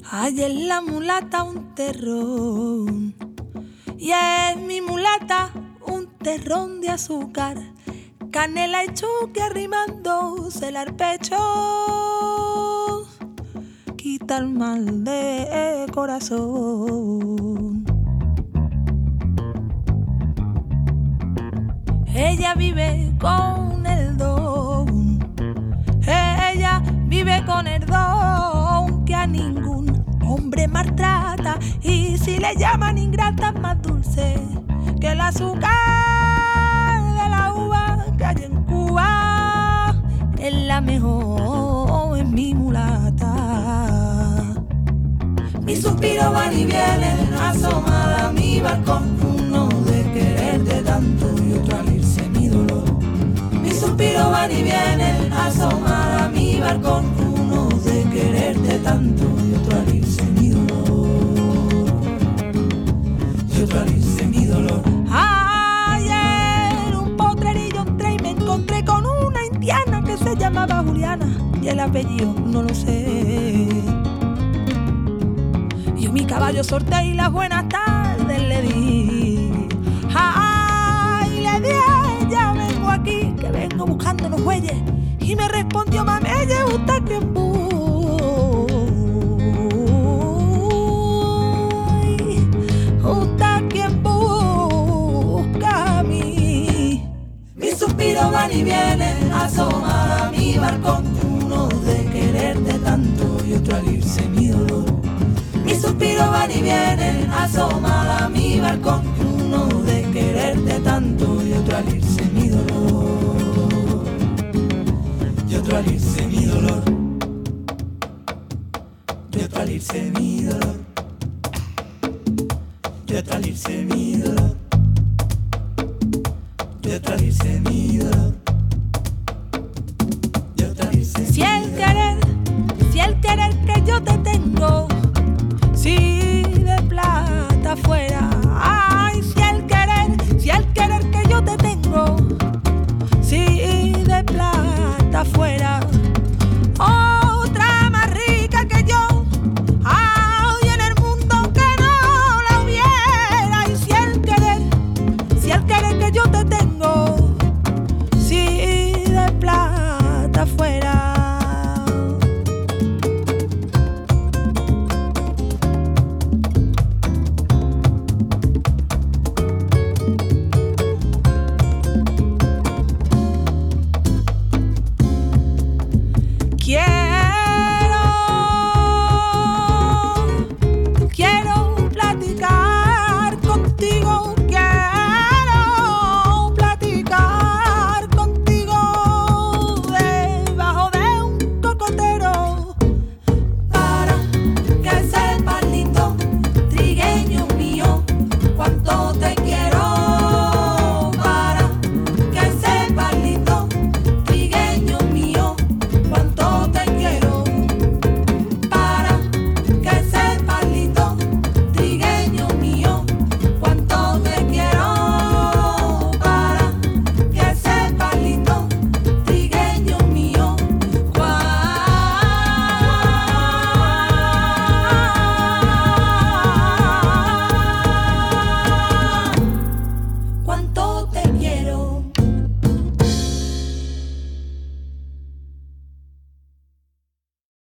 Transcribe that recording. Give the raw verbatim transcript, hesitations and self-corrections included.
Hay en la mulata un terrón y es mi mulata un terrón de azúcar, canela y chuque arrimándose al pecho, quita el mal de corazón. Ella vive con el don, ella vive con el don que a ningún hombre maltrata, y si le llaman ingrata es más dulce que el azúcar de la uva que hay en Cuba. Es la mejor, es mi mulata. Mi suspiro van y vienen asomada a mi balcón, uno de quererte tanto y otro al irse mi dolor. Mi suspiro van y vienen asomada a mi balcón, uno de quererte tanto y otro al irse mi dolor, y otro al irse mi dolor. Ayer un potrerillo entré y me encontré con una indiana que se llamaba Juliana y el apellido no lo sé. Yo mi caballo sorteé y las buenas tardes le di. Ay, le di a ella, vengo aquí, que vengo buscando los bueyes. Y me respondió, mameye, ¿usted quién busca? ¿Usted quién busca a mí? Mis suspiros van y vienen asomada a mi balcón, uno de quererte tanto y otro al irse mi dolor. Mis suspiros van y vienen asomada a mi balcón, uno de quererte tanto y otro al irse mi dolor, y otro al irse mi dolor, y otro al irse mi dolor, y otro al irse mi dolor, y otro al irse mi dolor, y otro al irse mi dolor. Si el querer, si el querer que yo te tengo, si de plata fuera, ah,